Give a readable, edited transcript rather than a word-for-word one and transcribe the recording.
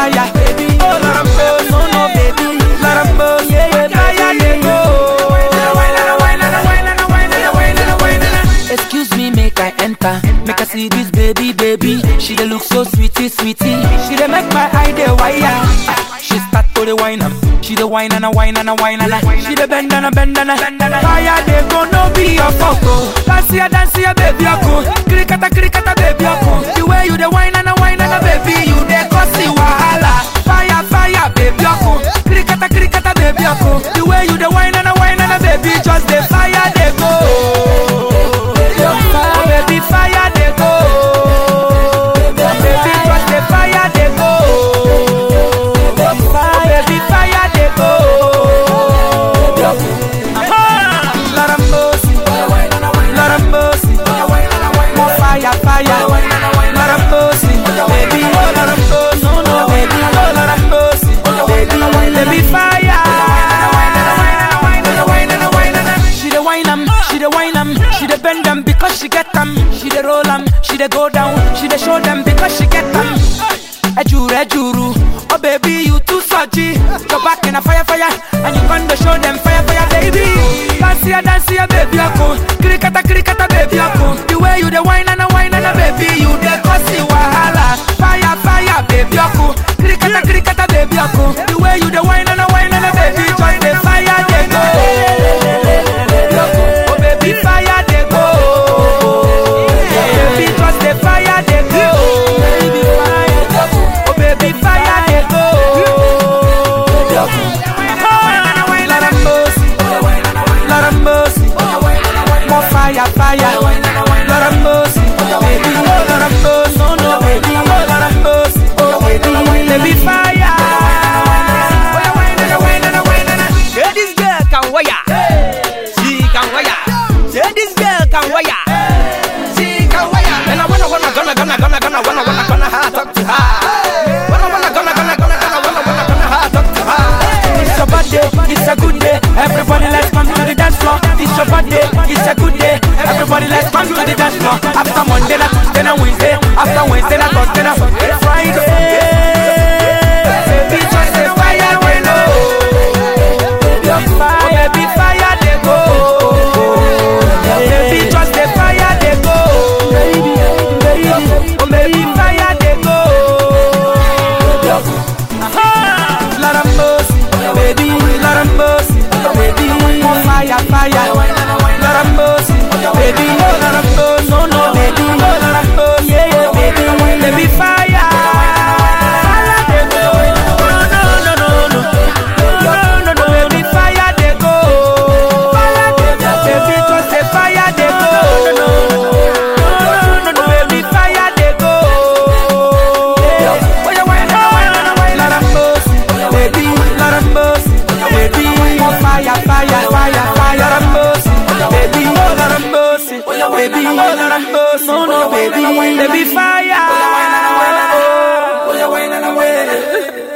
fire, baby. Oh, let 'em go, no, no, baby. Let 'em go, yeah, yeah, fire, they go. Excuse me, make I enter. Make I see this baby, baby. She dey look so sweetie, sweetie. She dey make my eye dey wire. She start to the wine am. She dey wine and a wine and a wine and a. She dey bend and a bend and a. Fire dey go, no be your photo. Dance here, baby, I go. Krikata, baby, I go. The way you dey wine and a baby, you dey cause the wahala. Fire, baby, I go. Krikata, baby, I go. The way you dey wine and a baby, just the fire dey go. Oh baby, fire they go. Baby, just the fire they go. Oh baby, fire they go. Let 'em go, let 'em go, more fire, fire. Let 'em go, baby, oh let 'em go, no, no, baby, oh let 'em go, baby, fire. She the wine 'em, she the wine 'em, she the bend 'em because she get 'em. She the roll 'em, she the go down, she the show them because she get 'em. Ejuru, oh baby you too surgy. Go back in a fire, and you gonna show them fire, baby. Dance here, baby, I go. Krikata, baby, I go. The way you the wine and a baby, you the cause the wahala. Fire, baby, I go. Krikata, baby, I go. The way you the wine and a baby, join the fire, they go. Oh baby, fire, they go. Baby, trust the fire, they go. Oh baby, fire, they go. Let 'em go, let 'em go. More fire, fire. Let 'em go, baby, oh let 'em go, no, no, baby, oh let 'em go, oh baby, fire. Say this girl can wire, she can wire. Say this girl can wire, she can wire. And I wanna talk to her. Wanna talk to her. It's your birthday, it's a good day. Everybody let's come to the dance floor. It's your birthday, it's a good day. Everybody let's come to the dance floor. After Monday, na Tuesday, na Wednesday. After Wednesday, na Thursday, na Friday. Baby, just the fire we know. Oh baby, fire they go. Baby, just the fire they go. Oh baby, fire they go. Let 'em go, baby, let 'em go, baby, more fire, fire. Let 'em go, baby, oh let 'em go, no, no, baby, oh let 'em go, yeah, yeah, baby, fire. No, baby, fire they go. Baby, just the fire they go. No, baby, fire they go. Let 'em go, baby, let 'em go, baby, more fire, fire. Let 'em go, baby, oh let 'em go, baby, oh let 'em go, no, no, baby, fire.